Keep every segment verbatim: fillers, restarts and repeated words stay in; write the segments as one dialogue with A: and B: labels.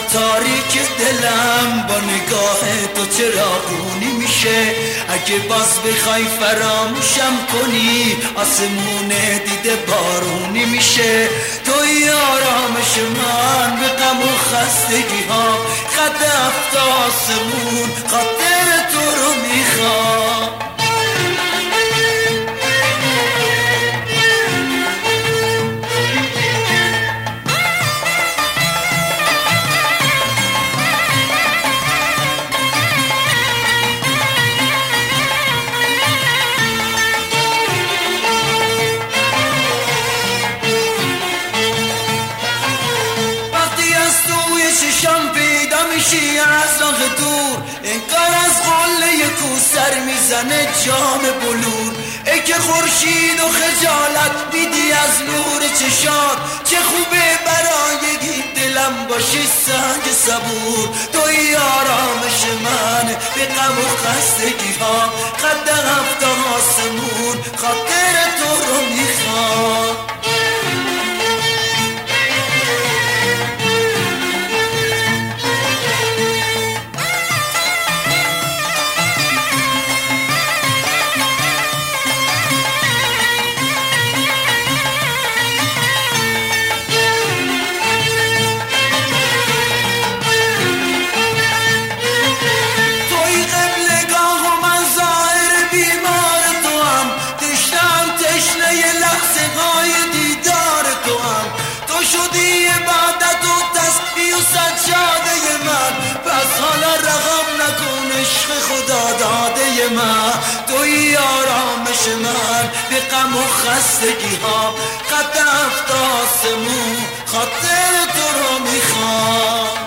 A: تاریک دلم با نگاه تو چراغونی میشه. اگه باز بخوای فراموشم کنی آسمون دیده بارونی میشه. توی آرامش من به غم و خستگی ها خط افت آسمون خاطر تو رو میخوام. چشم پیدا میشی از راه دور، انگار از قله کوسر میزنه جام بلور. ای که خورشید و خجالت میدی از نور چشات، چه خوبه برای دلم باشی سنگ صبور. توی آرامش من به غم و خستگی ها خط هفت آسمون خاطر تو رو میخوام. شدی عبادت و تسبیح و سجاده من، پس حالا رقم نکن عشق خدا داده من. توی آرامش من به غم و خستگی ها خط هفت آسمون خاطر تو رو میخوام.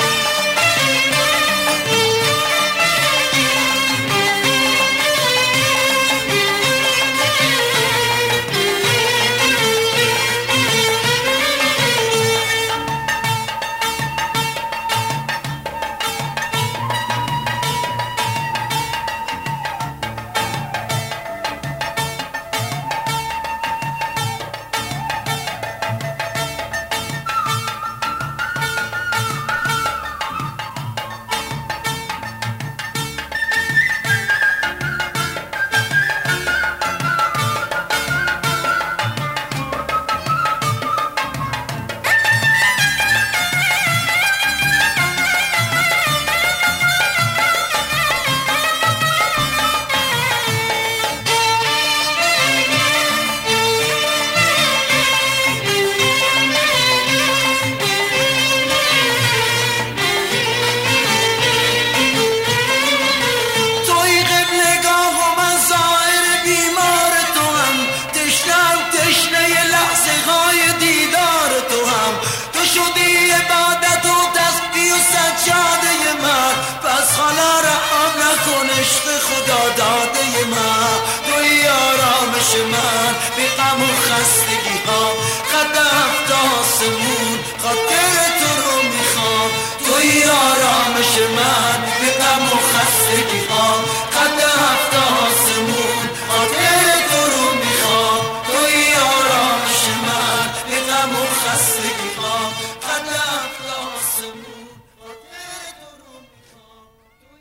A: عشق خدا داده من. توی آرامش من به غم و خستگی ها خط هفت آسمون خاطر